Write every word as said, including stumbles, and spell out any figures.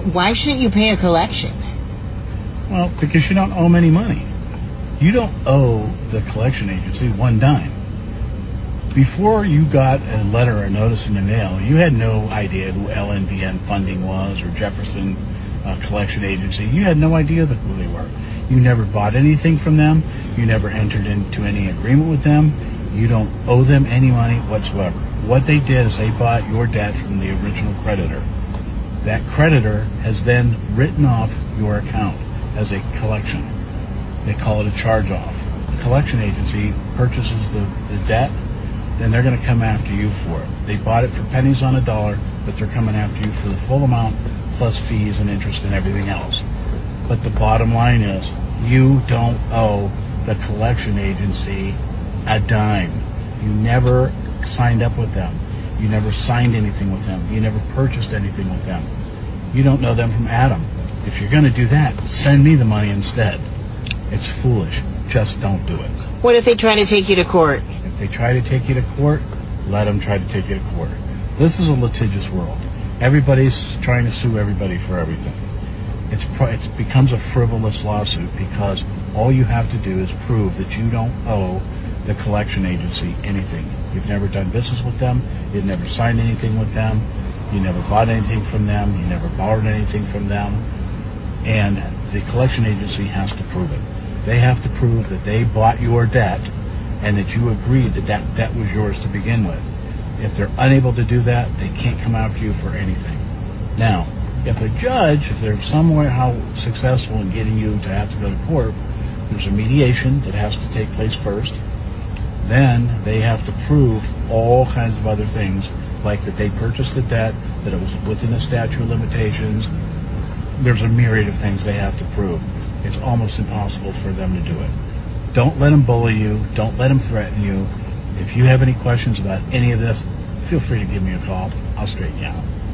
why shouldn't you pay a collection? Well, because you don't owe them any money. You don't owe the collection agency one dime. Before you got a letter or notice in the mail, you had no idea who L N V N Funding was or Jefferson uh, Collection Agency. You had no idea who they were. You never bought anything from them. You never entered into any agreement with them. You don't owe them any money whatsoever. What they did is they bought your debt from the original creditor. That creditor has then written off your account as a collection. They call it a charge-off. The collection agency purchases the, the debt, then they're going to come after you for it. They bought it for pennies on a dollar, but they're coming after you for the full amount, plus fees and interest and everything else. But the bottom line is, you don't owe the collection agency a dime. You never signed up with them. You never signed anything with them. You never purchased anything with them. You don't know them from Adam. If you're going to do that, send me the money instead. It's foolish. Just don't do it. What if they try to take you to court? If they try to take you to court, let them try to take you to court. This is a litigious world. Everybody's trying to sue everybody for everything. It's it becomes a frivolous lawsuit because all you have to do is prove that you don't owe the collection agency anything. You've never done business with them. You've never signed anything with them. You never bought anything from them. You never borrowed anything from them. And the collection agency has to prove it. They have to prove that they bought your debt and that you agreed that that debt was yours to begin with. If they're unable to do that, they can't come after you for anything. Now, if a judge, if they're somehow successful in getting you to have to go to court, there's a mediation that has to take place first. Then they have to prove all kinds of other things, like that they purchased the debt, that it was within the statute of limitations. There's a myriad of things they have to prove. It's almost impossible for them to do it. Don't let them bully you. Don't let them threaten you. If you have any questions about any of this, feel free to give me a call. I'll straighten you out.